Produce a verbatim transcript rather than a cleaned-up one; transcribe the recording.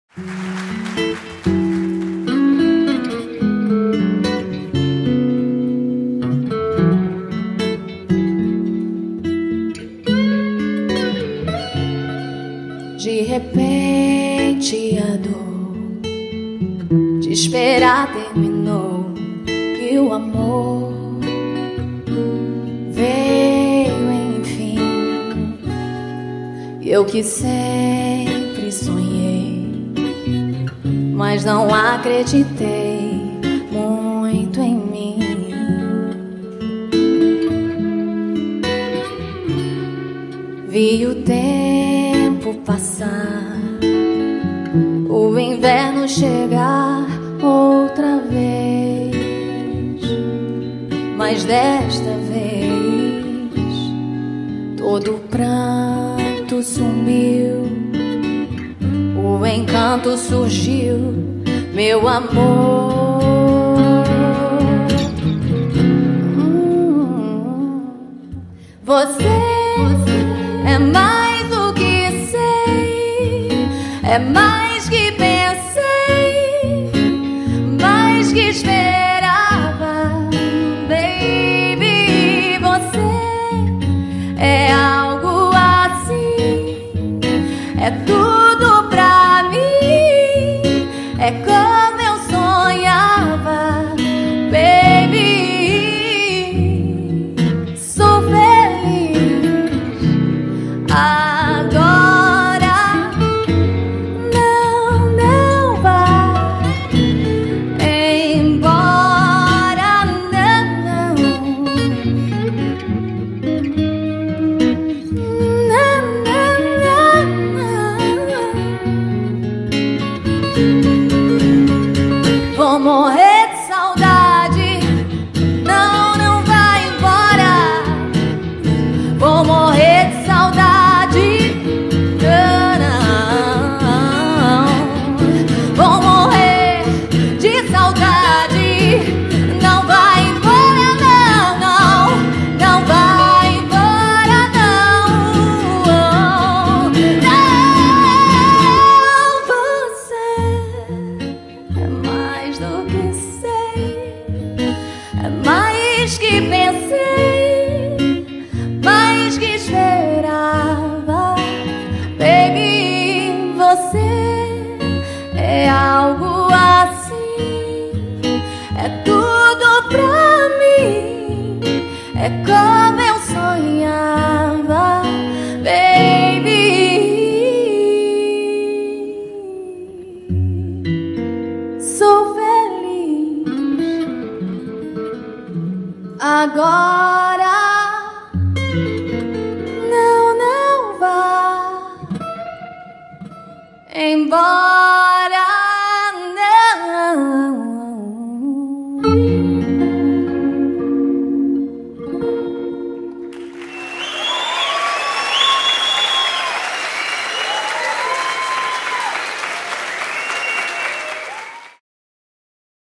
De repente a dor de esperar terminou e o amor veio enfim. Eu que sempre sonhei, mas não acreditei muito em mim. Vi o tempo passar, o inverno chegar outra vez, mas desta vez todo o pranto sumiu, o encanto surgiu, meu amor. hum, Você é mais do que sei, é mais que pensei, mais que esperava, baby. Você é algo assim, é tudo pra mim, é como eu sonhava, baby. Sou feliz agora, não, não vá embora, não, não, não, não. Vou morrer de saudade, não, não vai embora. Vou morrer de saudade, não. Vou morrer de saudade, não vai embora, não, não. Não vai embora, não. Não, você é mais do que sei, é mais que pensei, mais que esperava, baby. Você é algo assim, é tudo pra mim, é como eu sonhava, baby. Sou feliz agora, não, não vá embora.